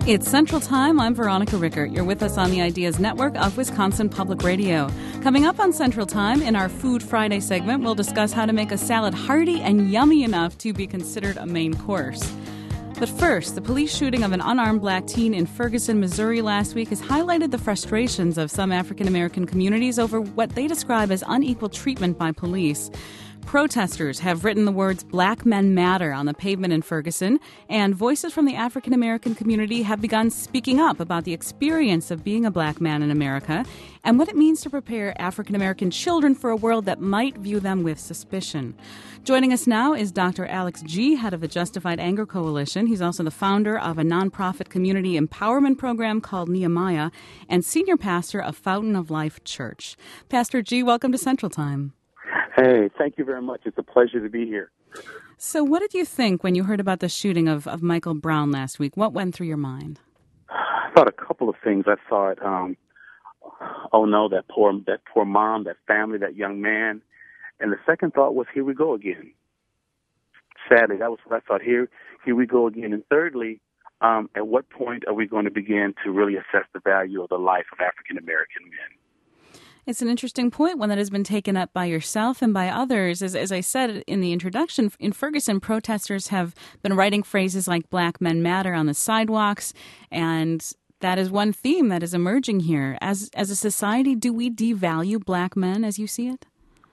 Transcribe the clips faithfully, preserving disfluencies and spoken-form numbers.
It's Central Time. I'm Veronica Rickert. You're with us on the Ideas Network of Wisconsin Public Radio. Coming up on Central Time in our Food Friday segment, we'll discuss how to make a salad hearty and yummy enough to be considered a main course. But first, the police shooting of an unarmed black teen in Ferguson, Missouri last week has highlighted the frustrations of some African-American communities over what they describe as unequal treatment by police. Protesters have written the words "Black Men Matter" on the pavement in Ferguson, and voices from the African-American community have begun speaking up about the experience of being a black man in America and what it means to prepare African-American children for a world that might view them with suspicion. Joining us now is Doctor Alex Gee, head of the Justified Anger Coalition. He's also the founder of a nonprofit community empowerment program called Nehemiah and senior pastor of Fountain of Life Church. Pastor Gee, welcome to Central Time. Hey, thank you very much. It's a pleasure to be here. So what did you think when you heard about the shooting of, of Michael Brown last week? What went through your mind? I thought a couple of things. I thought, um, oh no, that poor that poor mom, that family, that young man. And the second thought was, here we go again. Sadly, that was what I thought. Here, here we go again. And thirdly, um, at what point are we going to begin to really assess the value of the life of African American men? It's an interesting point, one that has been taken up by yourself and by others. As, as I said in the introduction, in Ferguson, protesters have been writing phrases like "Black Men Matter" on the sidewalks, and that is one theme that is emerging here. As as a society, do we devalue black men as you see it?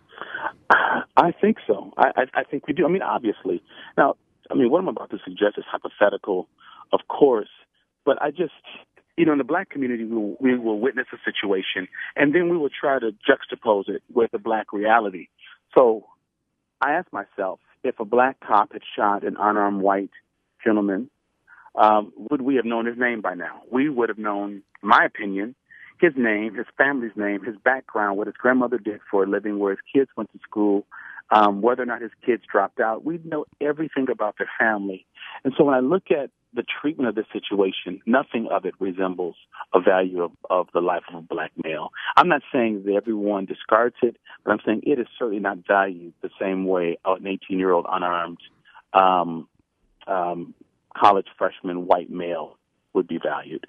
I think so. I, I, I think we do. I mean, obviously. Now, I mean, what I'm about to suggest is hypothetical, of course, but I just... You know, in the black community, we will, we will witness a situation, and then we will try to juxtapose it with the black reality. So I asked myself, if a black cop had shot an unarmed white gentleman, um, would we have known his name by now? We would have known, in my opinion, his name, his family's name, his background, what his grandmother did for a living, where his kids went to school, um, whether or not his kids dropped out. We'd know everything about their family. And so when I look at the treatment of this situation, nothing of it resembles a value of, of the life of a black male. I'm not saying that everyone discards it, but I'm saying it is certainly not valued the same way an eighteen-year-old unarmed um, um, college freshman white male would be valued.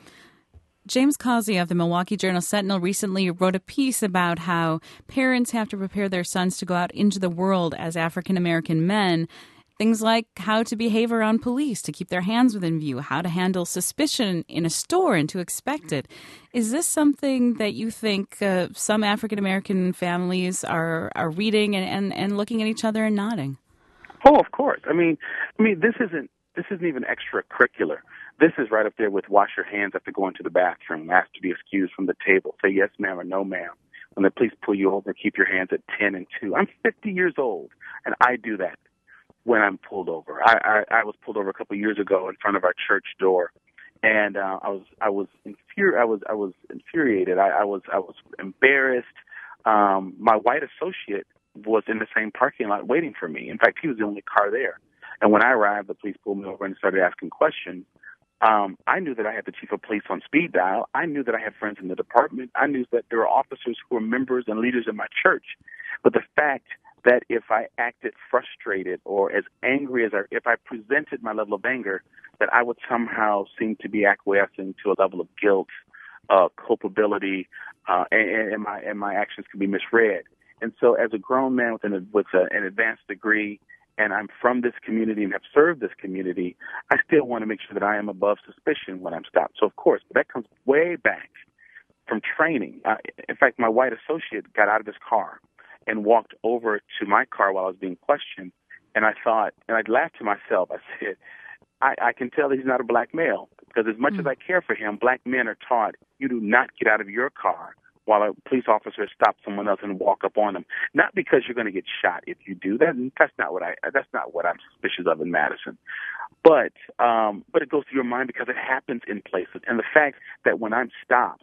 James Causey of the Milwaukee Journal-Sentinel recently wrote a piece about how parents have to prepare their sons to go out into the world as African-American men. Things like how to behave around police, to keep their hands within view, how to handle suspicion in a store and to expect it. Is this something that you think uh, some African-American families are, are reading and, and, and looking at each other and nodding? Oh, of course. I mean, I mean, this isn't this isn't even extracurricular. This is right up there with wash your hands after going to the bathroom, ask to be excused from the table, say yes, ma'am, or no, ma'am. When the police pull you over, keep your hands at ten and two. I'm fifty years old, and I do that when I'm pulled over. I, I, I was pulled over a couple of years ago in front of our church door, and uh, I was I was infuri- I was I was infuriated. I, I was I was embarrassed. Um, my white associate was in the same parking lot waiting for me. In fact, he was the only car there. And when I arrived, the police pulled me over and started asking questions. Um, I knew that I had the chief of police on speed dial. I knew that I had friends in the department. I knew that there were officers who were members and leaders in my church. But the fact that if I acted frustrated or as angry as I, if I presented my level of anger, that I would somehow seem to be acquiescing to a level of guilt, uh, culpability, uh, and, and my and my actions could be misread. And so, as a grown man with an with a, an advanced degree, and I'm from this community and have served this community, I still want to make sure that I am above suspicion when I'm stopped. So, of course, but that comes way back from training. Uh, in fact, my white associate got out of his car and walked over to my car while I was being questioned, and I thought, and I laughed to myself. I said, I, I can tell that he's not a black male, because as much mm. as I care for him, black men are taught you do not get out of your car while a police officer stops someone else and walk up on them. Not because you're going to get shot if you do that. That's not what I. That's not what I'm suspicious of in Madison. But um, but it goes through your mind because it happens in places, and the fact that when I'm stopped,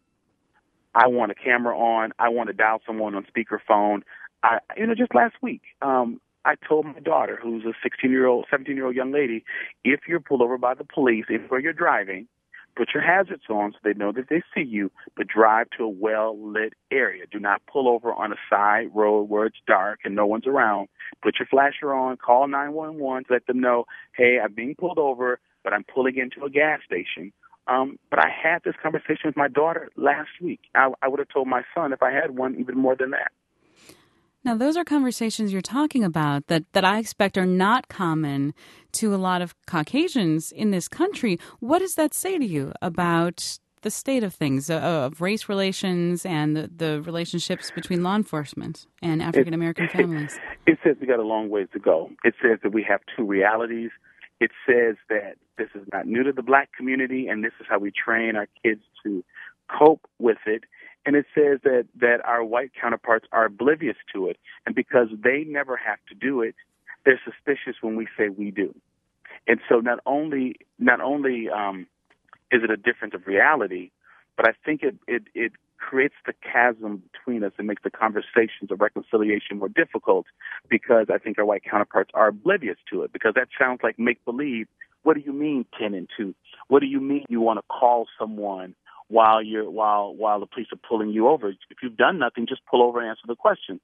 I want a camera on. I want to dial someone on speakerphone. I, you know, just last week, um, I told my daughter, who's a sixteen-year-old, seventeen-year-old young lady, if you're pulled over by the police, if where you're driving, Put your hazards on so they know that they see you, but drive to a well-lit area. Do not pull over on a side road where it's dark and no one's around. Put your flasher on, call nine one one to let them know, hey, I'm being pulled over, but I'm pulling into a gas station. Um, but I had this conversation with my daughter last week. I, I would have told my son if I had one even more than that. Now, those are conversations you're talking about that, that I expect are not common to a lot of Caucasians in this country. What does that say to you about the state of things, uh, of race relations and the, the relationships between law enforcement and African-American families? It says we got a long ways to go. It says that we have two realities. It says that this is not new to the black community, and this is how we train our kids to cope with it. And it says that, that our white counterparts are oblivious to it. And because they never have to do it, they're suspicious when we say we do. And so not only not only um, is it a difference of reality, but I think it, it, it creates the chasm between us and makes the conversations of reconciliation more difficult because I think our white counterparts are oblivious to it, because that sounds like make-believe. What do you mean ten and two? What do you mean you want to call someone while you're while while the police are pulling you over? If you've done nothing, just pull over and answer the question.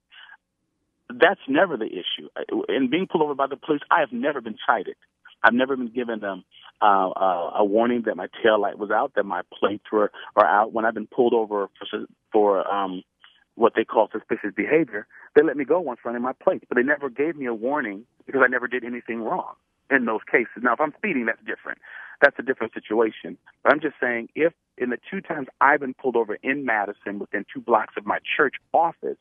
That's never the issue. In being pulled over by the police, I have never been cited. I've never been given them uh, uh, a warning that my tail light was out, that my plates were, were out. When I've been pulled over for, for um, what they call suspicious behavior, they let me go once running my plates, but they never gave me a warning because I never did anything wrong in those cases. Now, if I'm speeding, that's different. That's a different situation. But I'm just saying, if in the two times I've been pulled over in Madison within two blocks of my church office,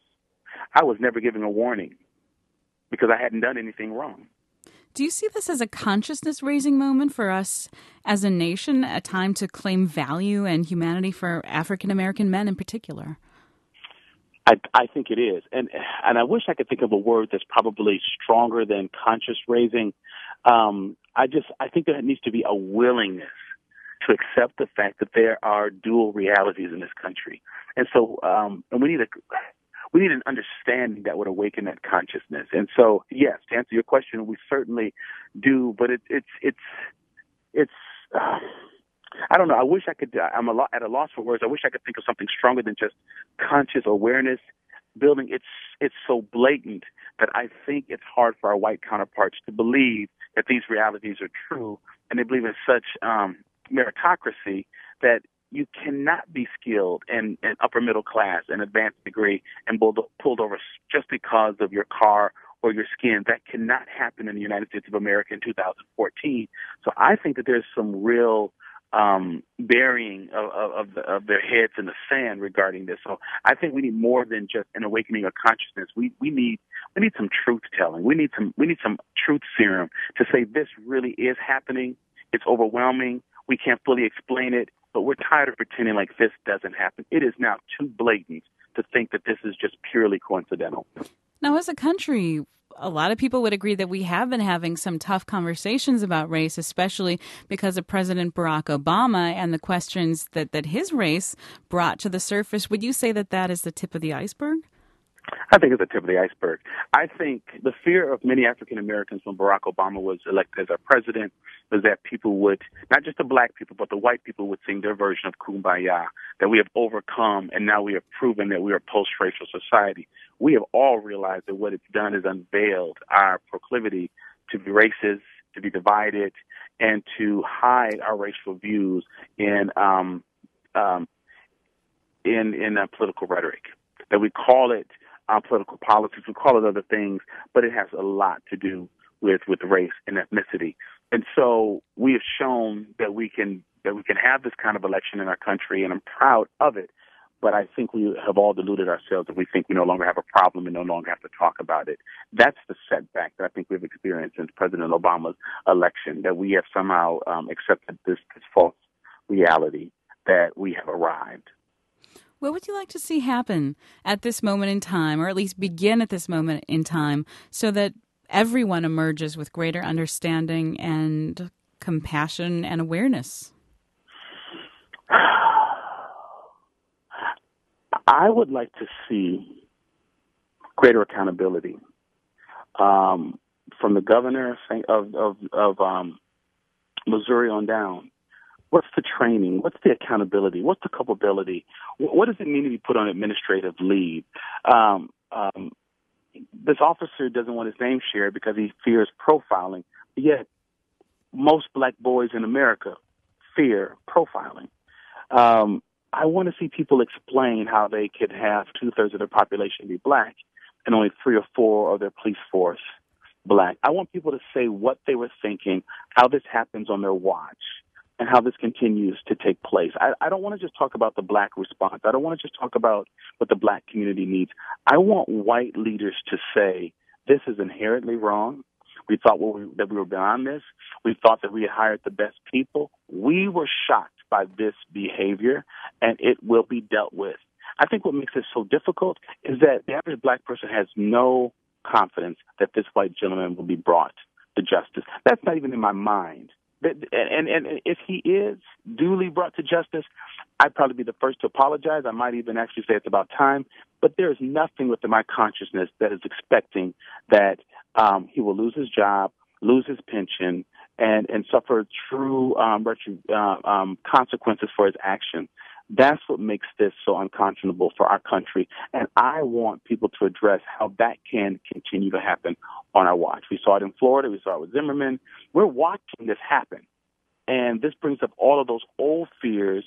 I was never given a warning because I hadn't done anything wrong. Do you see this as a consciousness-raising moment for us as a nation, a time to claim value and humanity for African-American men in particular? I, I think it is. And and I wish I could think of a word that's probably stronger than conscious-raising. Um, I just I think there needs to be a willingness to accept the fact that there are dual realities in this country. And so um, and we need a we need an understanding that would awaken that consciousness. And so, yes, to answer your question, we certainly do. But it, it's it's it's uh, I don't know. I wish I could. I'm a lo- at a loss for words. I wish I could think of something stronger than just conscious awareness building. It's it's so blatant that I think it's hard for our white counterparts to believe that these realities are true, and they believe in such um, meritocracy that you cannot be skilled and, and upper middle class and advanced degree and pulled, pulled over just because of your car or your skin. That cannot happen in the United States of America in two thousand fourteen. So I think that there's some real um, burying of, of, of, the, of their heads in the sand regarding this. So I think we need more than just an awakening of consciousness. We we need we need some truth telling. We need some we need some truth serum to say this really is happening. It's overwhelming. We can't fully explain it, but we're tired of pretending like this doesn't happen. It is now too blatant to think that this is just purely coincidental. Now, as a country, a lot of people would agree that we have been having some tough conversations about race, especially because of President Barack Obama and the questions that, that his race brought to the surface. Would you say that that is the tip of the iceberg? I think it's the tip of the iceberg. I think the fear of many African Americans when Barack Obama was elected as our president was that people would, not just the black people, but the white people would sing their version of Kumbaya, that we have overcome and now we have proven that we are a post-racial society. We have all realized that what it's done is unveiled our proclivity to be racist, to be divided, and to hide our racial views in um, um, in in uh, political rhetoric. That we call it uh, political politics, we call it other things, but it has a lot to do with with race and ethnicity. And so we have shown that we can that we can have this kind of election in our country, and I'm proud of it. But I think we have all deluded ourselves if we think we no longer have a problem and no longer have to talk about it. That's the setback that I think we've experienced since President Obama's election, that we have somehow um, accepted this, this false reality that we have arrived. What would you like to see happen at this moment in time, or at least begin at this moment in time, so that everyone emerges with greater understanding and compassion and awareness? I would like to see greater accountability um, from the governor of of, of um, Missouri on down. What's the training? What's the accountability? What's the culpability? What does it mean to be put on administrative leave? Um, um, this officer doesn't want his name shared because he fears profiling, yet most black boys in America fear profiling. Um, I want to see people explain how they could have two-thirds of their population be black and only three or four of their police force black. I want people to say what they were thinking, how this happens on their watch, and how this continues to take place. I, I don't want to just talk about the black response. I don't want to just talk about what the black community needs. I want white leaders to say, this is inherently wrong. We thought we, that we were beyond this. We thought that we had hired the best people. We were shocked by this behavior, and it will be dealt with. I think what makes it so difficult is that the average black person has no confidence that this white gentleman will be brought to justice. That's not even in my mind. And, and, and if he is duly brought to justice, I'd probably be the first to apologize. I might even actually say it's about time. But there is nothing within my consciousness that is expecting that um, he will lose his job, lose his pension, and, and suffer true um, retro, uh, um, consequences for his action. That's what makes this so unconscionable for our country. And I want people to address how that can continue to happen on our watch. We saw it in Florida. We saw it with Zimmerman. We're watching this happen. And this brings up all of those old fears,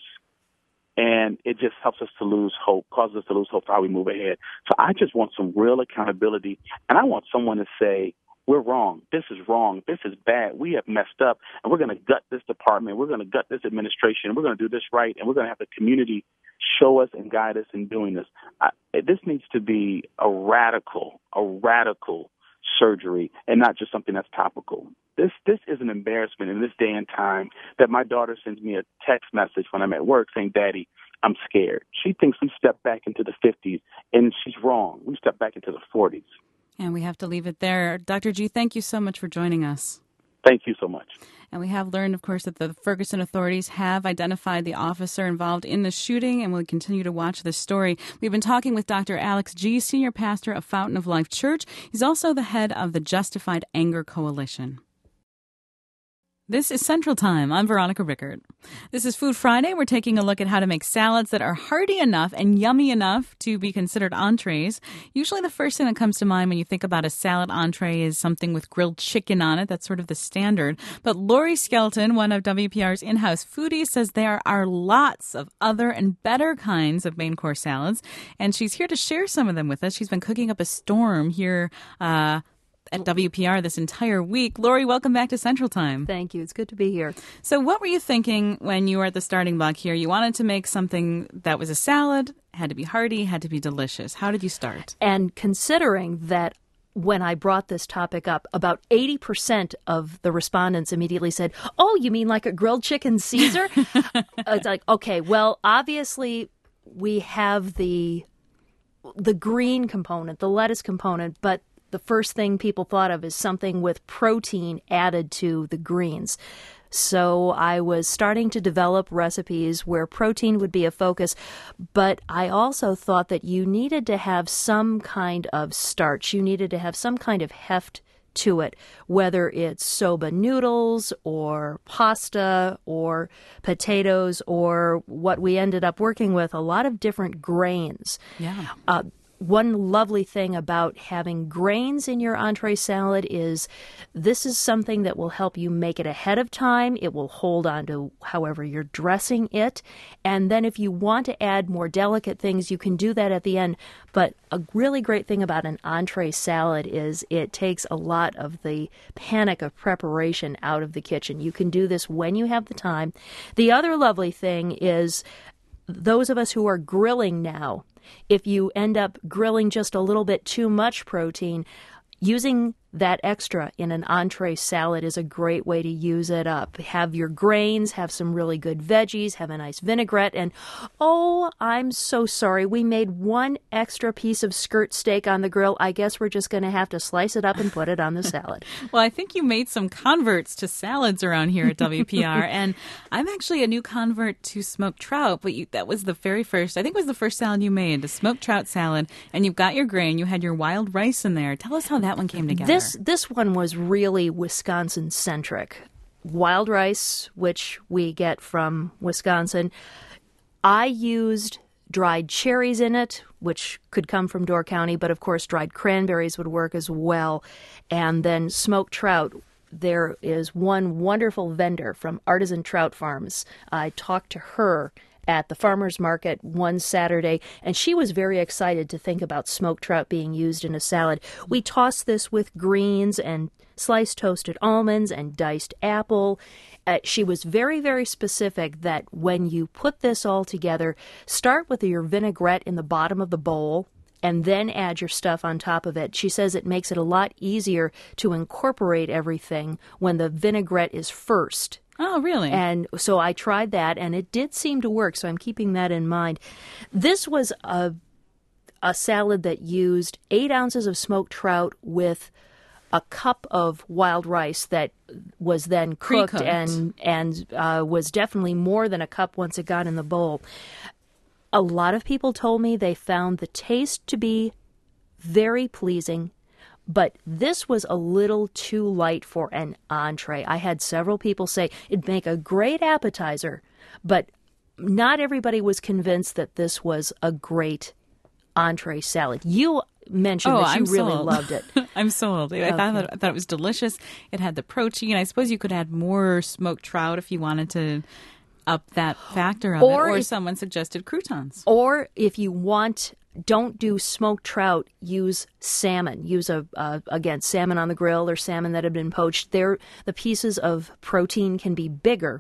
and it just helps us to lose hope, causes us to lose hope for how we move ahead. So I just want some real accountability, and I want someone to say, we're wrong. This is wrong. This is bad. We have messed up, and we're going to gut this department. We're going to gut this administration. We're going to do this right, and we're going to have the community show us and guide us in doing this. I, this needs to be a radical, a radical surgery, and not just something that's topical. This this is an embarrassment in this day and time that my daughter sends me a text message when I'm at work saying, Daddy, I'm scared. She thinks we stepped back into the fifties, and she's wrong. We stepped back into the forties. And we have to leave it there. Doctor G, thank you so much for joining us. Thank you so much. And we have learned, of course, that the Ferguson authorities have identified the officer involved in the shooting, and we'll continue to watch this story. We've been talking with Doctor Alex Gee, Senior Pastor of Fountain of Life Church. He's also the head of the Justified Anger Coalition. This is Central Time. I'm Veronica Rickert. This is Food Friday. We're taking a look at how to make salads that are hearty enough and yummy enough to be considered entrees. Usually the first thing that comes to mind when you think about a salad entree is something with grilled chicken on it. That's sort of the standard. But Lori Skelton, one of W P R's in-house foodies, says there are lots of other and better kinds of main course salads. And she's here to share some of them with us. She's been cooking up a storm here uh at W P R this entire week. Lori, welcome back to Central Time. Thank you. It's good to be here. So what were you thinking when you were at the starting block here? You wanted to make something that was a salad, had to be hearty, had to be delicious. How did you start? And considering that when I brought this topic up, about eighty percent of the respondents immediately said, oh, you mean like a grilled chicken Caesar? It's like, okay, well, obviously we have the the green component, the lettuce component, but the first thing people thought of is something with protein added to the greens. So I was starting to develop recipes where protein would be a focus, but I also thought that you needed to have some kind of starch. You needed to have some kind of heft to it, whether it's soba noodles or pasta or potatoes or what we ended up working with, a lot of different grains. Yeah. Uh, One lovely thing about having grains in your entree salad is this is something that will help you make it ahead of time. It will hold on to however you're dressing it. And then if you want to add more delicate things, you can do that at the end. But a really great thing about an entree salad is it takes a lot of the panic of preparation out of the kitchen. You can do this when you have the time. The other lovely thing is those of us who are grilling now, if you end up grilling just a little bit too much protein, using that extra in an entree salad is a great way to use it up. Have your grains, have some really good veggies, have a nice vinaigrette, and oh, I'm so sorry, we made one extra piece of skirt steak on the grill. I guess we're just going to have to slice it up and put it on the salad. Well, I think you made some converts to salads around here at W P R, and I'm actually a new convert to smoked trout, but you, that was the very first, I think it was the first salad you made, the smoked trout salad, and you've got your grain, you had your wild rice in there. Tell us how that one came together. This This one was really Wisconsin-centric. wild rice, which we get from Wisconsin. I used dried cherries in it, which could come from Door County, but of course dried cranberries would work as well. And then smoked trout. There is one wonderful vendor from Artisan Trout Farms. I talked to her at the farmer's market one Saturday, and she was very excited to think about smoked trout being used in a salad. We tossed this with greens and sliced toasted almonds and diced apple. Uh, she was very, very specific that when you put this all together, start with your vinaigrette in the bottom of the bowl and then add your stuff on top of it. She says it makes it a lot easier to incorporate everything when the vinaigrette is first. Oh, really? And so I tried that, and it did seem to work, so I'm keeping that in mind. This was a, a salad that used eight ounces of smoked trout with a cup of wild rice that was then cooked Pre-cooked. and and uh, was definitely more than a cup once it got in the bowl. A lot of people told me they found the taste to be very pleasing, but this was a little too light for an entree. I had several people say it'd make a great appetizer, but not everybody was convinced that this was a great entree salad. You mentioned Oh, that you I'm really sold. loved it. I'm sold. I, thought that, I thought it was delicious. It had the protein. I suppose you could add more smoked trout if you wanted to up that factor of Or it. Or if- someone suggested croutons. Or if you want, don't do smoked trout, use salmon. Use, a uh, again, salmon on the grill or salmon that had been poached. There, the pieces of protein can be bigger.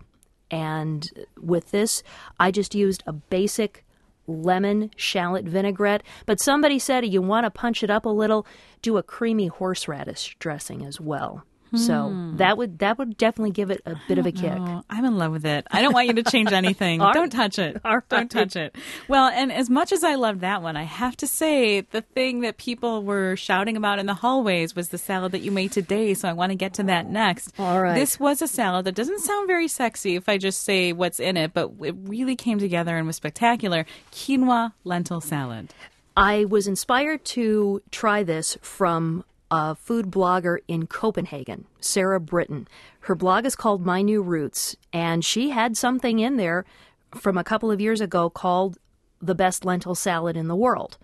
And with this, I just used a basic lemon shallot vinaigrette. But somebody said you want to punch it up a little, do a creamy horseradish dressing as well. So that would that would definitely give it a bit of a kick. Oh, I'm in love with it. I don't want you to change anything. All Don't touch it. All right. Don't touch it. Well, and as much as I loved that one, I have to say the thing that people were shouting about in the hallways was the salad that you made today. So I want to get to that next. All right. This was a salad that doesn't sound very sexy if I just say what's in it, but it really came together and was spectacular. Quinoa lentil salad. I was inspired to try this from a food blogger in Copenhagen, Sarah Britton. Her blog is called My New Roots, and she had something in there from a couple of years ago called the best lentil salad in the world.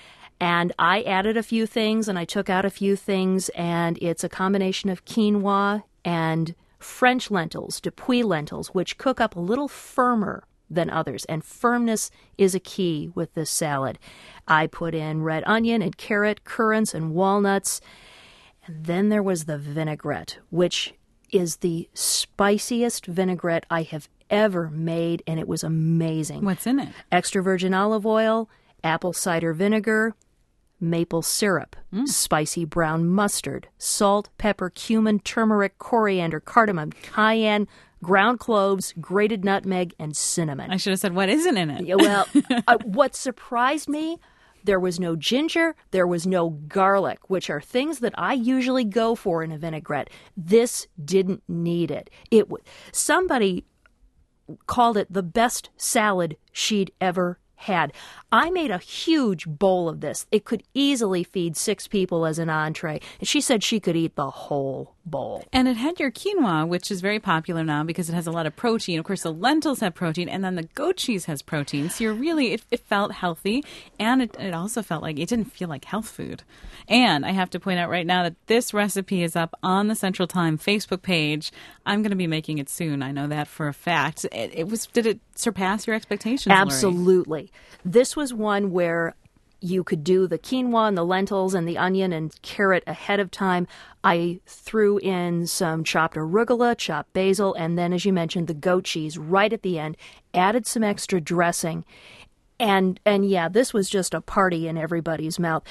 And I added a few things, and I took out a few things, and it's a combination of quinoa and French lentils, Depuis lentils, which cook up a little firmer than others, and firmness is a key with this salad. I put in red onion and carrot, currants and walnuts, and then there was the vinaigrette, which is the spiciest vinaigrette I have ever made, and it was amazing. What's in it? Extra virgin olive oil, apple cider vinegar, maple syrup, spicy brown mustard, salt, pepper, cumin, turmeric, coriander, cardamom, cayenne, ground cloves, grated nutmeg, and cinnamon. I should have said, what isn't in it? Yeah, well, uh, what surprised me, there was no ginger, there was no garlic, which are things that I usually go for in a vinaigrette. This didn't need it. It w- somebody called it the best salad she'd ever had. I made a huge bowl of this. It could easily feed six people as an entree. And she said she could eat the whole bowl. And it had your quinoa, which is very popular now because it has a lot of protein. Of course, the lentils have protein, and then the goat cheese has protein. So you're really, it, it felt healthy, and it, it also felt like, it didn't feel like health food. And I have to point out right now that this recipe is up on the Central Time Facebook page. I'm going to be making it soon. I know that for a fact. It, it was, did it surpass your expectations, Lori? Absolutely. This was one where you could do the quinoa and the lentils and the onion and carrot ahead of time. I threw in some chopped arugula, chopped basil, and then, as you mentioned, the goat cheese right at the end, added some extra dressing. And, and yeah, this was just a party in everybody's mouth.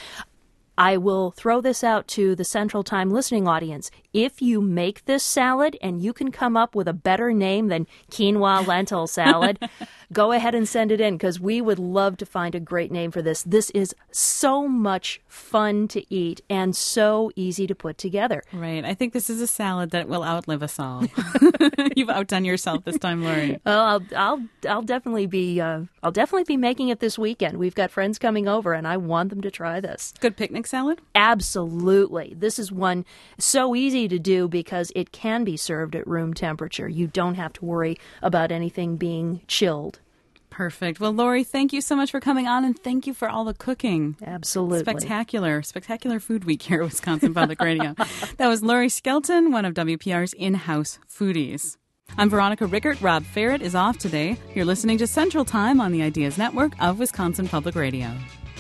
I will throw this out to the Central Time listening audience. If you make this salad and you can come up with a better name than quinoa lentil salad, go ahead and send it in, because we would love to find a great name for this. This is so much fun to eat and so easy to put together. Right. I think this is a salad that will outlive us all. You've outdone yourself this time, Lori. Well, I'll I'll I'll definitely be uh, I'll definitely be making it this weekend. We've got friends coming over, and I want them to try this. Good picnic salad? Absolutely. This is one so easy to do because it can be served at room temperature. You don't have to worry about anything being chilled. Perfect. Well, Lori, thank you so much for coming on, and thank you for all the cooking. Absolutely. Spectacular. Spectacular food week here at Wisconsin Public Radio. That was Lori Skelton, one of W P R's in-house foodies. I'm Veronica Rickert. Rob Ferret is off today. You're listening to Central Time on the Ideas Network of Wisconsin Public Radio.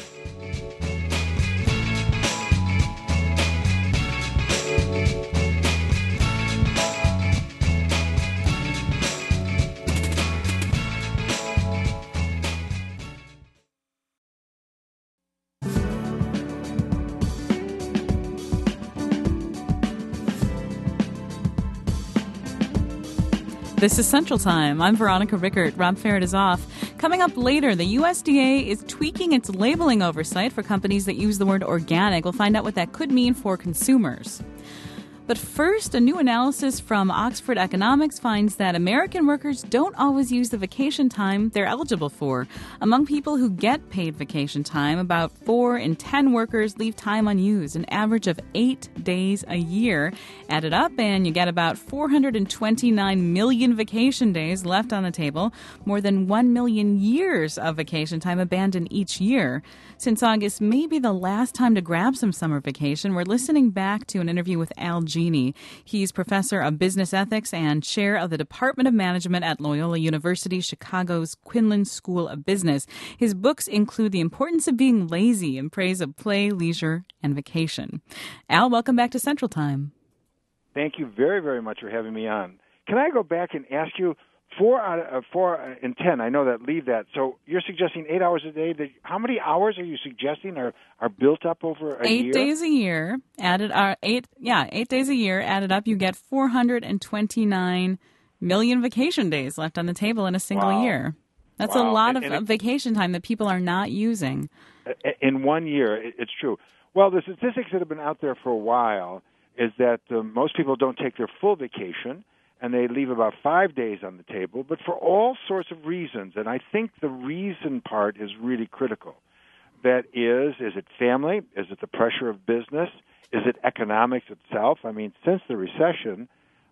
This is Central Time. I'm Veronica Rickert. Rob Ferret is off. Coming up later, the U S D A is tweaking its labeling oversight for companies that use the word organic. We'll find out what that could mean for consumers. But first, a new analysis from Oxford Economics finds that American workers don't always use the vacation time they're eligible for. Among people who get paid vacation time, about four in ten workers leave time unused, an average of eight days a year. Add it up, and you get about four hundred twenty-nine million vacation days left on the table, more than one million years of vacation time abandoned each year. Since August may be the last time to grab some summer vacation, we're listening back to an interview with Al Genie. He's professor of business ethics and chair of the Department of Management at Loyola University, Chicago's Quinlan School of Business. His books include The Importance of Being Lazy in Praise of Play, Leisure, and Vacation. Al, welcome back to Central Time. Thank you very, very much for having me on. Can I go back and ask you, Four out of uh, four in ten, I know that, leave that. So you're suggesting eight hours a day. That, how many hours are you suggesting are, are built up over a eight year? Eight days a year. Added, uh, eight, yeah, eight days a year. Added up, you get four hundred twenty-nine million vacation days left on the table in a single wow. year. That's wow. a lot and, of and vacation time that people are not using. In one year, it's true. Well, the statistics that have been out there for a while is that uh, most people don't take their full vacation, and they leave about five days on the table, but for all sorts of reasons. And I think the reason part is really critical. That is, is it family? Is it the pressure of business? Is it economics itself? I mean, since the recession,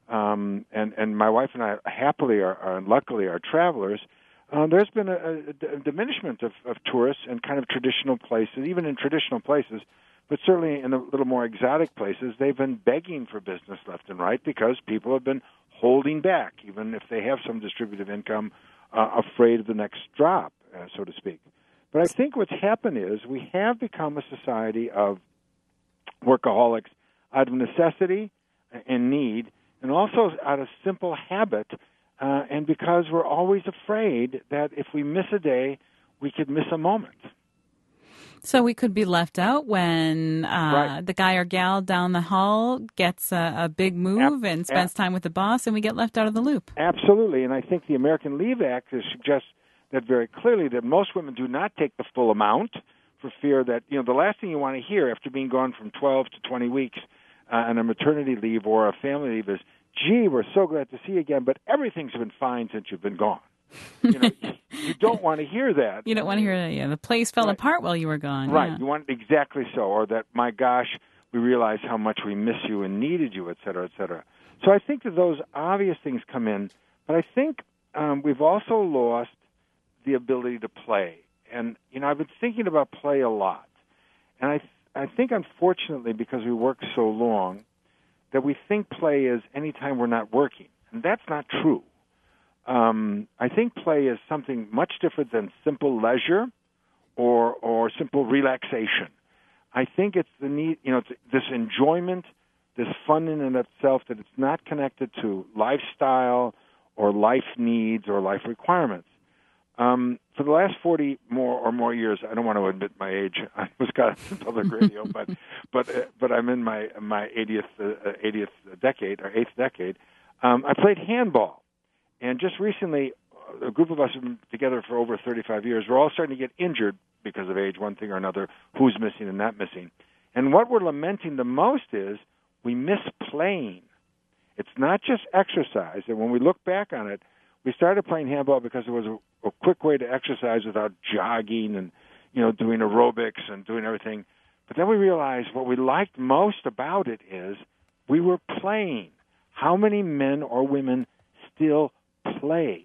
um, and, and my wife and I happily are, are and luckily are travelers, uh, there's been a, a, a diminishment of, of tourists in kind of traditional places, even in traditional places, but certainly in the little more exotic places, they've been begging for business left and right because people have been holding back, even if they have some distributive income, uh, afraid of the next drop, uh, so to speak. But I think what's happened is we have become a society of workaholics out of necessity and need, and also out of simple habit, uh, and because we're always afraid that if we miss a day, we could miss a moment. So we could be left out when uh, right. the guy or gal down the hall gets a, a big move Ab- and spends ab- time with the boss, and we get left out of the loop. Absolutely, and I think the American Leave Act suggests that very clearly, that most women do not take the full amount for fear that, you know, the last thing you want to hear after being gone from twelve to twenty weeks uh, on a maternity leave or a family leave is, gee, we're so glad to see you again, but everything's been fine since you've been gone. You know, you don't want to hear that. You don't want to hear that. Yeah, the place fell right. apart while you were gone. Right. Yeah. You want exactly so, or that, my gosh, we realize how much we miss you and needed you, et cetera, et cetera. So I think that those obvious things come in, but I think um, we've also lost the ability to play. And, you know, I've been thinking about play a lot. And I, th- I think, unfortunately, because we work so long, that we think play is any time we're not working. And that's not true. Um, I think play is something much different than simple leisure or or simple relaxation. I think it's the need, you know, it's this enjoyment, this fun in and of itself, that it's not connected to lifestyle or life needs or life requirements. Um, for the last forty more or more years, I don't want to admit my age on Wisconsin Public Radio, but but uh, but I'm in my my eightieth uh, eightieth decade or eighth decade. Um, I played handball. And just recently, a group of us have been together for over thirty-five years. We're all starting to get injured because of age, one thing or another, who's missing and not missing. And what we're lamenting the most is we miss playing. It's not just exercise. And when we look back on it, we started playing handball because it was a, a quick way to exercise without jogging and, you know, doing aerobics and doing everything. But then we realized what we liked most about it is we were playing. How many men or women still play?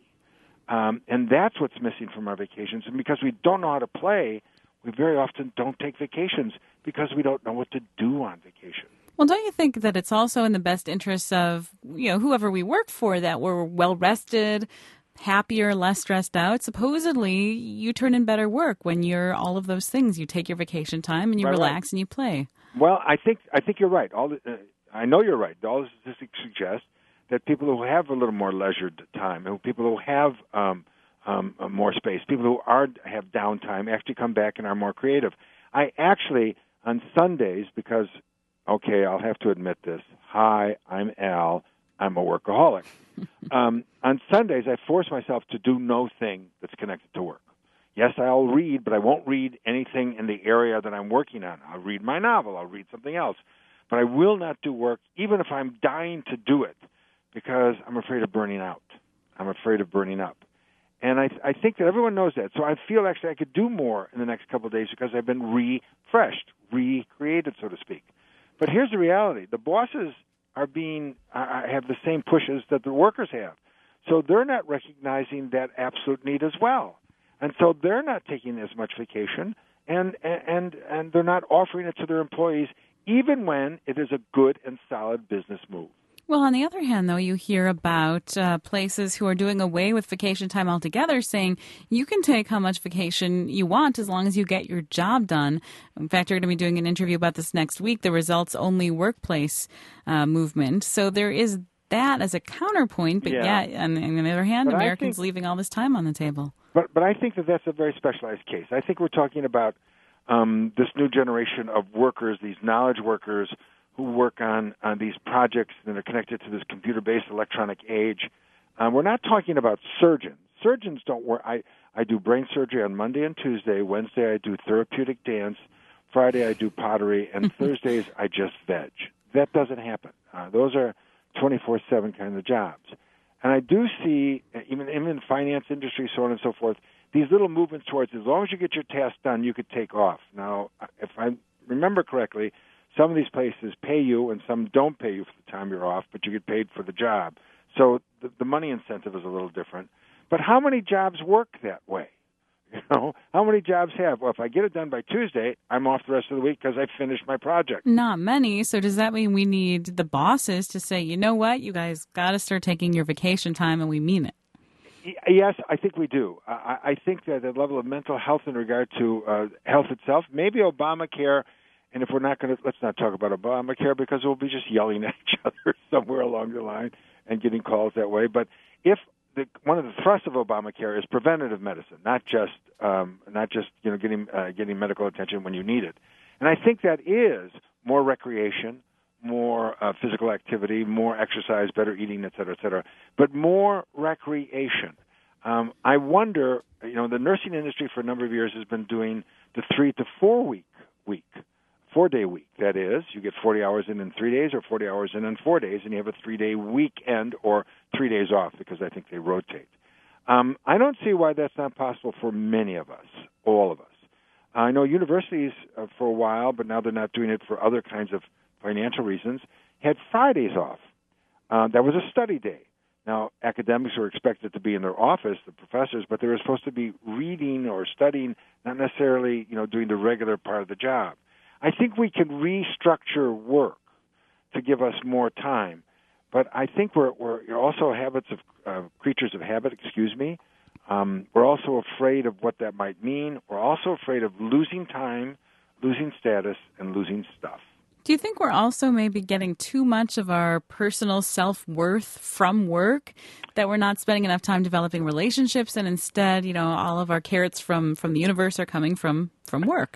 Um, and that's what's missing from our vacations. And because we don't know how to play, we very often don't take vacations because we don't know what to do on vacation. Well, don't you think that it's also in the best interest of, you know, whoever we work for, that we're well rested, happier, less stressed out? Supposedly, you turn in better work when you're all of those things. You take your vacation time and you right, relax right. and you play. Well, I think I think you're right. All the, uh, I know you're right. All the statistics suggest that people who have a little more leisured time, and people who have um, um, more space, people who are have downtime, actually come back and are more creative. I actually on Sundays because. Okay, I'll have to admit this. Hi, I'm Al. I'm a workaholic. um, on Sundays, I force myself to do no thing that's connected to work. Yes, I'll read, but I won't read anything in the area that I'm working on. I'll read my novel. I'll read something else. But I will not do work, even if I'm dying to do it, because I'm afraid of burning out. I'm afraid of burning up. And I, I think that everyone knows that. So I feel actually I could do more in the next couple of days because I've been refreshed, recreated, so to speak. But here's the reality. The bosses are being uh, have the same pushes that the workers have. So they're not recognizing that absolute need as well. And so they're not taking as much vacation, and, and, and they're not offering it to their employees, even when it is a good and solid business move. Well, on the other hand, though, you hear about uh, places who are doing away with vacation time altogether, saying you can take how much vacation you want as long as you get your job done. In fact, you're going to be doing an interview about this next week, the results-only workplace uh, movement. So there is that as a counterpoint, but yeah, yeah on, on the other hand, but Americans think, leaving all this time on the table. But, but I think that that's a very specialized case. I think we're talking about um, this new generation of workers, these knowledge workers, who work on, on these projects that are connected to this computer-based electronic age. Um, we're not talking about surgeons. Surgeons don't work. I, I do brain surgery on Monday and Tuesday. Wednesday I do therapeutic dance. Friday I do pottery. And Thursdays I just veg. That doesn't happen. Uh, those are twenty-four seven kind of jobs. And I do see, even, even in the finance industry, so on and so forth, these little movements towards as long as you get your task done, you could take off. Now, if I remember correctly, some of these places pay you and some don't pay you for the time you're off, but you get paid for the job. So the, the money incentive is a little different. But how many jobs work that way? You know, how many jobs have? Well, if I get it done by Tuesday, I'm off the rest of the week because I finished my project. Not many. So does that mean we need the bosses to say, you know what, you guys got to start taking your vacation time, and we mean it? Yes, I think we do. I, I think that the level of mental health in regard to uh, health itself, maybe Obamacare. And if we're not going to, let's not talk about Obamacare because we'll be just yelling at each other somewhere along the line and getting calls that way. But if the, one of the thrusts of Obamacare is preventative medicine, not just um, not just you know getting uh, getting medical attention when you need it, and I think that is more recreation, more uh, physical activity, more exercise, better eating, et cetera, et cetera, but more recreation. Um, I wonder, you know, the nursing industry for a number of years has been doing the three to four week week. Four-day week, that is. You get forty hours in in three days or forty hours in in four days, and you have a three-day weekend or three days off because I think they rotate. Um, I don't see why that's not possible for many of us, all of us. I know universities uh, for a while, but now they're not doing it for other kinds of financial reasons, had Fridays off. Uh, that was a study day. Now, academics were expected to be in their office, the professors, but they were supposed to be reading or studying, not necessarily, you know, doing the regular part of the job. I think we can restructure work to give us more time, but I think we're, we're also habits of uh, creatures of habit. Excuse me. Um, we're also afraid of what that might mean. We're also afraid of losing time, losing status, and losing stuff. Do you think we're also maybe getting too much of our personal self-worth from work, that we're not spending enough time developing relationships, and instead, you know, all of our carrots from, from the universe are coming from, from work?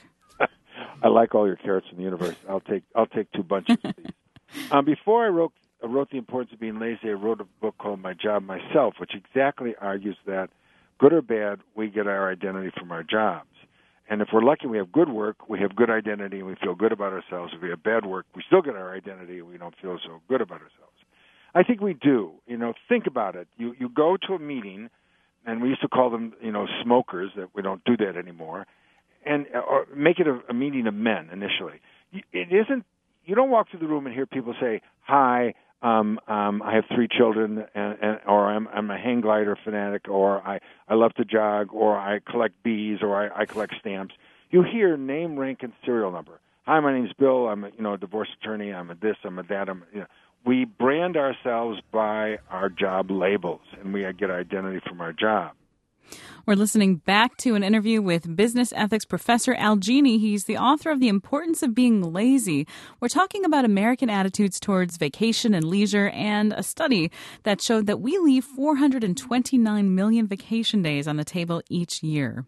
I like all your carrots in the universe. I'll take I'll take two bunches of these. Um, before I wrote I wrote The Importance of Being Lazy, I wrote a book called My Job, Myself, which exactly argues that, good or bad, we get our identity from our jobs. And if we're lucky, we have good work, we have good identity, and we feel good about ourselves. If we have bad work, we still get our identity, and we don't feel so good about ourselves. I think we do. You know, think about it. You you go to a meeting, and we used to call them, you know, smokers. That we don't do that anymore. and or make it a, a meeting of men initially. It isn't. You don't walk through the room and hear people say, "Hi, um, um, I have three children," and, and, or I'm, I'm a hang glider fanatic, or I, I love to jog, or I collect bees, or I, I collect stamps. You hear name, rank, and serial number. Hi, my name's Bill. I'm a you know a divorce attorney. I'm a this. I'm a that. I'm you know. We brand ourselves by our job labels, and we get our identity from our job. We're listening back to an interview with business ethics professor Al Genie. He's the author of The Importance of Being Lazy. We're talking about American attitudes towards vacation and leisure, and a study that showed that we leave four hundred twenty-nine million vacation days on the table each year.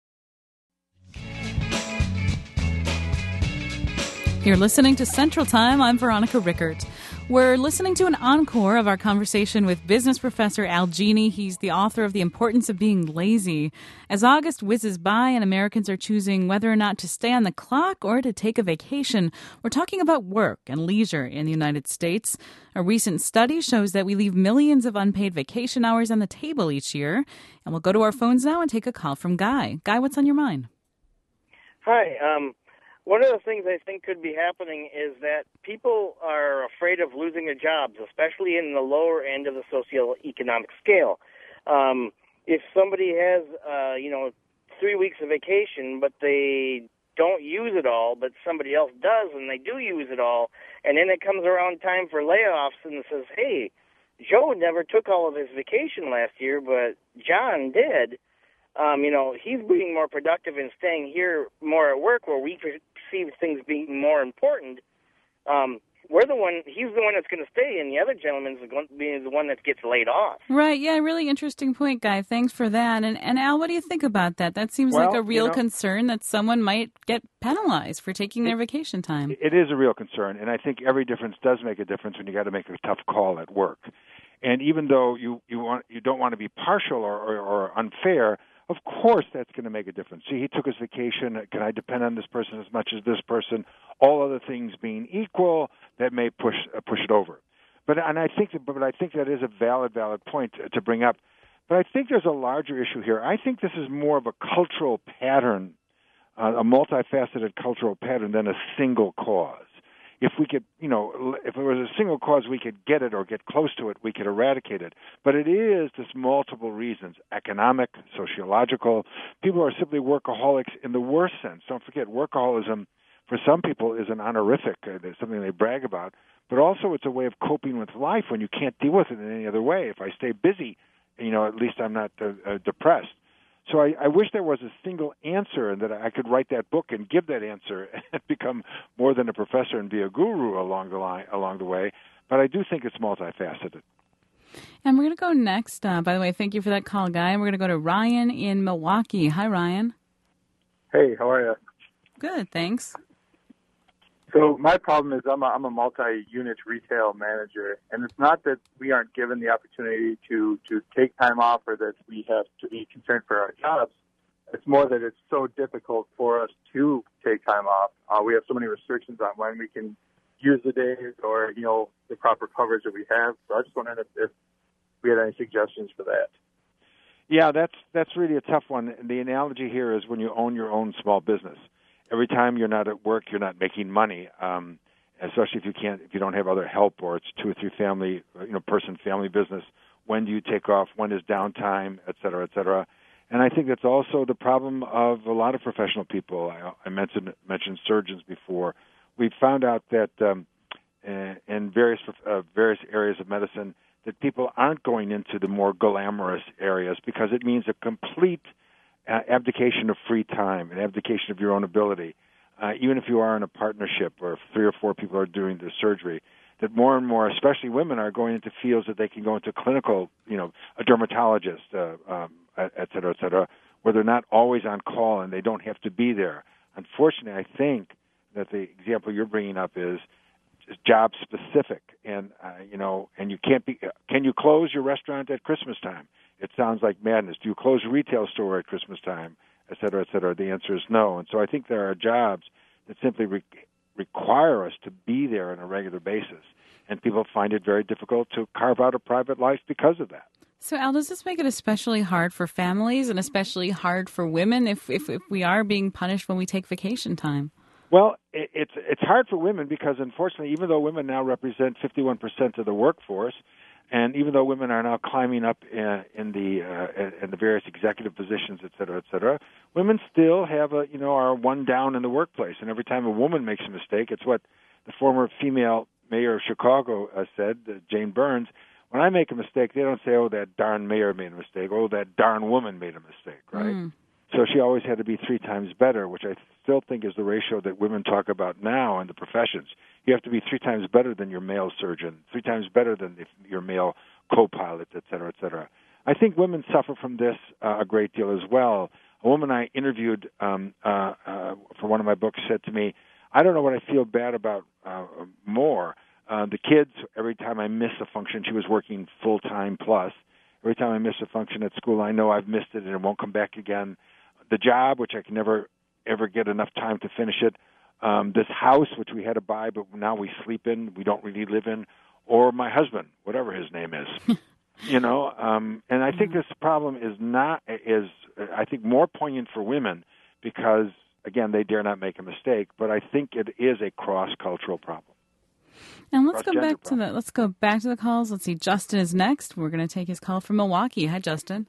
You're listening to Central Time. I'm Veronica Rickert. We're listening to an encore of our conversation with business professor Al Genie. He's the author of The Importance of Being Lazy. As August whizzes by and Americans are choosing whether or not to stay on the clock or to take a vacation, we're talking about work and leisure in the United States. A recent study shows that we leave millions of unpaid vacation hours on the table each year. And we'll go to our phones now and take a call from Guy. Guy, what's on your mind? Hi. Um, one of the things I think could be happening is that people are afraid of losing their jobs, especially in the lower end of the socioeconomic scale. Um, if somebody has, uh, you know, three weeks of vacation, but they don't use it all, but somebody else does, and they do use it all, and then it comes around time for layoffs and it says, hey, Joe never took all of his vacation last year, but John did. Um, you know, he's being more productive and staying here more at work where we perceive things being more important. Um, we're the one, he's the one that's going to stay, and the other gentleman's going to be the one that gets laid off. Right, yeah, really interesting point, Guy. Thanks for that. And, and Al, what do you think about that? That seems well, like a real you know, concern that someone might get penalized for taking their it, vacation time. It is a real concern, and I think every difference does make a difference when you got to make a tough call at work. And even though you, you, want, you don't want to be partial or, or, or unfair, of course that's going to make a difference. See, he took his vacation. Can I depend on this person as much as this person? All other things being equal, that may push uh, push it over. But and I think that, but I think that is a valid valid point to, to bring up. But I think there's a larger issue here. I think this is more of a cultural pattern, uh, a multifaceted cultural pattern than a single cause. If we could, you know, if it was a single cause, we could get it or get close to it, we could eradicate it. But it is this multiple reasons, economic, sociological. People are simply workaholics in the worst sense. Don't forget, workaholism for some people is an honorific, uh, there's something they brag about, but also it's a way of coping with life when you can't deal with it in any other way. If I stay busy, you know, at least I'm not uh, uh, depressed. So I, I wish there was a single answer and that I could write that book and give that answer and become more than a professor and be a guru along the line, along the way. But I do think it's multifaceted. And we're going to go next. Uh, by the way, thank you for that call, Guy. And we're going to go to Ryan in Milwaukee. Hi, Ryan. Hey, how are you? Good, thanks. So my problem is I'm a, I'm a multi-unit retail manager, and it's not that we aren't given the opportunity to, to take time off or that we have to be concerned for our jobs. It's more that it's so difficult for us to take time off. Uh, we have so many restrictions on when we can use the days or, you know, the proper coverage that we have. So I just wondered if, if we had any suggestions for that. Yeah, that's that's really a tough one. The analogy here is when you own your own small business. Every time you're not at work, you're not making money, um, especially if you can't, if you don't have other help or it's two or three family, you know, person family business. When do you take off? When is downtime, et cetera, et cetera? And I think that's also the problem of a lot of professional people. I, I mentioned mentioned surgeons before. We've found out that um, in various uh, various areas of medicine that people aren't going into the more glamorous areas because it means a complete Uh, abdication of free time, an abdication of your own ability, uh, even if you are in a partnership or if three or four people are doing the surgery, that more and more, especially women, are going into fields that they can go into clinical, you know, a dermatologist, uh, um, et cetera, et cetera, where they're not always on call and they don't have to be there. Unfortunately, I think that the example you're bringing up is job specific, and uh, you know, and you can't be. Can you close your restaurant at Christmas time? It sounds like madness. Do you close a retail store at Christmas time, et cetera, et cetera? The answer is no. And so I think there are jobs that simply re- require us to be there on a regular basis, and people find it very difficult to carve out a private life because of that. So, Al, does this make it especially hard for families and especially hard for women if, if, if we are being punished when we take vacation time? Well, it, it's it's hard for women because, unfortunately, even though women now represent fifty-one percent of the workforce, and even though women are now climbing up in, in the uh, in the various executive positions, et cetera, et cetera, women still have a you know are one down in the workplace. And every time a woman makes a mistake, it's what the former female mayor of Chicago uh, said, uh, Jane Burns. When I make a mistake, they don't say, "Oh, that darn mayor made a mistake." "Oh, that darn woman made a mistake." Right? Mm. So she always had to be three times better, which I still think is the ratio that women talk about now in the professions. You have to be three times better than your male surgeon, three times better than your male co-pilot, et cetera, et cetera. I think women suffer from this uh, a great deal as well. A woman I interviewed um, uh, uh, for one of my books said to me, "I don't know what I feel bad about uh, more. Uh, the kids, every time I miss a function," she was working full-time plus, "every time I miss a function at school, I know I've missed it and it won't come back again. The job, which I can never, ever get enough time to finish it. Um, this house, which we had to buy, but now we sleep in, we don't really live in. Or my husband, whatever his name is." you know, um, and I think this problem is not, is I think, more poignant for women because, again, they dare not make a mistake, but I think it is a cross-cultural problem. And let's go back problem. to the let's go back to the calls. Let's see. Justin is next. We're going to take his call from Milwaukee. Hi, Justin.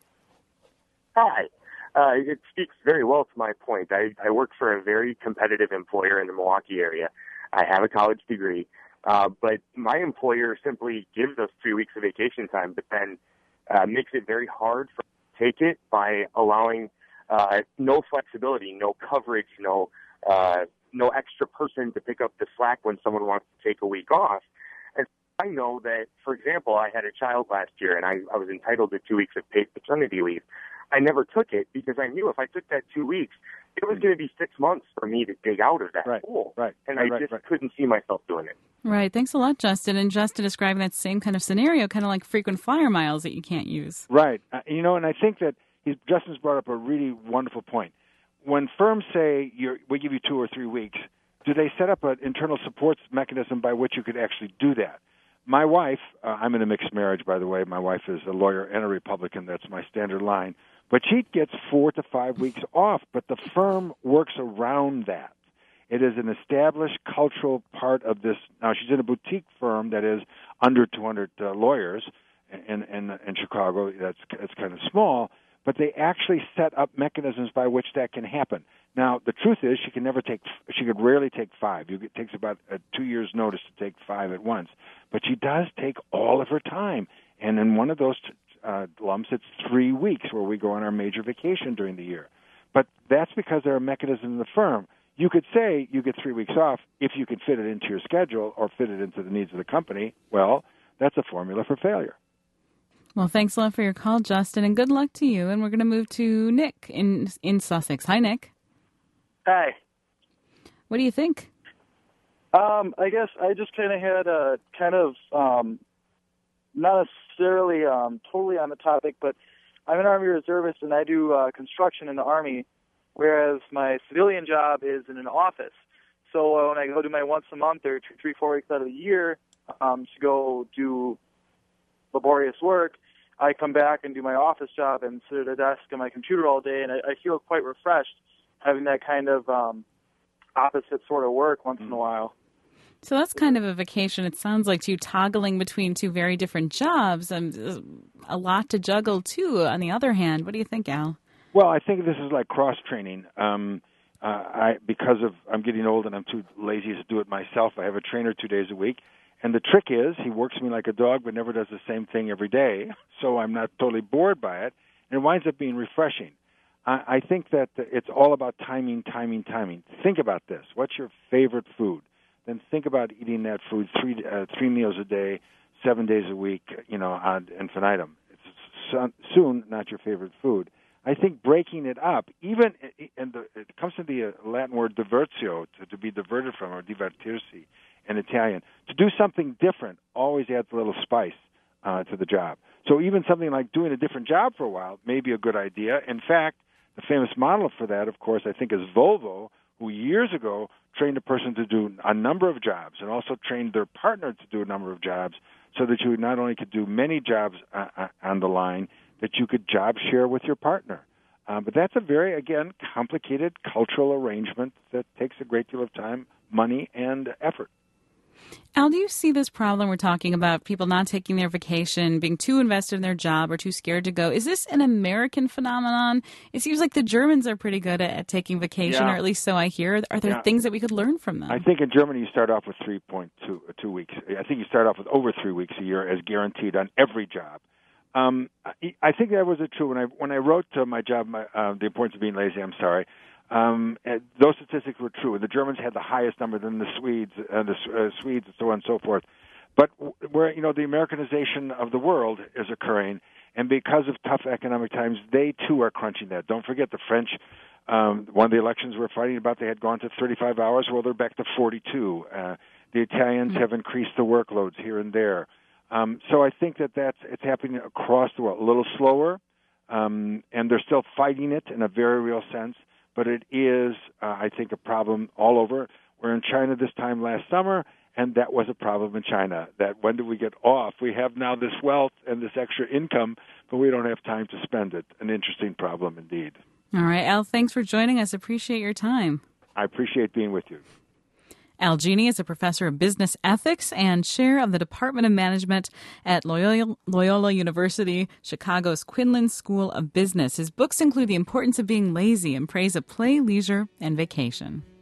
Hi. Uh, it speaks very well to my point. I, I work for a very competitive employer in the Milwaukee area. I have a college degree, uh, but my employer simply gives us three weeks of vacation time, but then uh, makes it very hard for us to take it by allowing uh, no flexibility, no coverage, no uh, no extra person to pick up the slack when someone wants to take a week off. And I know that, for example, I had a child last year, and I, I was entitled to two weeks of paid paternity leave. I never took it because I knew if I took that two weeks, it was going to be six months for me to dig out of that right, hole. Right, and right, I right, just right. couldn't see myself doing it. Right. Thanks a lot, Justin. And Justin describing that same kind of scenario, kind of like frequent flyer miles that you can't use. Right. Uh, you know, and I think that he's, Justin's brought up a really wonderful point. When firms say you're, we give you two or three weeks, do they set up an internal support mechanism by which you could actually do that? My wife, uh, I'm in a mixed marriage, by the way. My wife is a lawyer and a Republican. That's my standard line. But she gets four to five weeks off, but the firm works around that. It is an established cultural part of this. Now, she's in a boutique firm that is under two hundred uh, lawyers in, in, in Chicago. That's, that's kind of small, but they actually set up mechanisms by which that can happen. Now, the truth is she can never take, she could rarely take five. It takes about a two years' notice to take five at once. But she does take all of her time. And in one of those uh, lumps, it's three weeks where we go on our major vacation during the year. But that's because there are mechanisms in the firm. You could say you get three weeks off if you can fit it into your schedule or fit it into the needs of the company. Well, that's a formula for failure. Well, thanks a lot for your call, Justin, and good luck to you. And we're going to move to Nick in in Sussex. Hi, Nick. Hi. What do you think? Um, I guess I just kind of had a kind of um, not necessarily um, totally on the topic, but I'm an Army reservist and I do uh, construction in the Army, whereas my civilian job is in an office. So uh, when I go do my once a month or two, three, four weeks out of the year um, to go do laborious work, I come back and do my office job and sit at a desk on my computer all day, and I, I feel quite refreshed having that kind of um, opposite sort of work once mm. in a while. So that's kind of a vacation. It sounds like to you toggling between two very different jobs. Um, a lot to juggle, too, on the other hand. What do you think, Al? Well, I think this is like cross-training. Um, uh, I because of I'm getting old and I'm too lazy to do it myself, I have a trainer two days a week. And the trick is he works me like a dog but never does the same thing every day, so I'm not totally bored by it. And it winds up being refreshing. I, I think that it's all about timing, timing, timing. Think about this. What's your favorite food? Then think about eating that food three uh, three meals a day, seven days a week, you know, ad infinitum. It's soon not your favorite food. I think breaking it up, even, and the, it comes from the Latin word divertio, to, to be diverted from, or divertirsi in Italian. To do something different always adds a little spice uh, to the job. So even something like doing a different job for a while may be a good idea. In fact, the famous model for that, of course, I think is Volvo, who years ago trained a person to do a number of jobs and also trained their partner to do a number of jobs so that you not only could do many jobs uh, on the line, that you could job share with your partner. Uh, but that's a very, again, complicated cultural arrangement that takes a great deal of time, money, and effort. Al, do you see this problem we're talking about, people not taking their vacation, being too invested in their job or too scared to go? Is this an American phenomenon? It seems like the Germans are pretty good at, at taking vacation, yeah. or at least so I hear. Are there yeah. things that we could learn from them? I think in Germany you start off with three point two two weeks. I think you start off with over three weeks a year as guaranteed on every job. Um, I, I think that was a true. When I when I wrote to my job, my, uh, The Importance of Being Lazy, I'm sorry, Um, those statistics were true. The Germans had the highest number than the Swedes, uh, the uh, Swedes, and so on and so forth. But where you know the Americanization of the world is occurring, and because of tough economic times, they too are crunching that. Don't forget the French. Um, one of the elections we're fighting about, they had gone to thirty-five hours. Well, they're back to forty-two. Uh, the Italians mm-hmm. have increased the workloads here and there. Um, so I think that that's it's happening across the world, a little slower, um, and they're still fighting it in a very real sense. But it is, uh, I think, a problem all over. We're in China this time last summer, and that was a problem in China. That when do we get off? We have now this wealth and this extra income, but we don't have time to spend it. An interesting problem indeed. All right, Al, thanks for joining us. Appreciate your time. I appreciate being with you. Al Genie is a professor of business ethics and chair of the Department of Management at Loyola, Loyola University, Chicago's Quinlan School of Business. His books include The Importance of Being Lazy and Praise of Play, Leisure, and Vacation.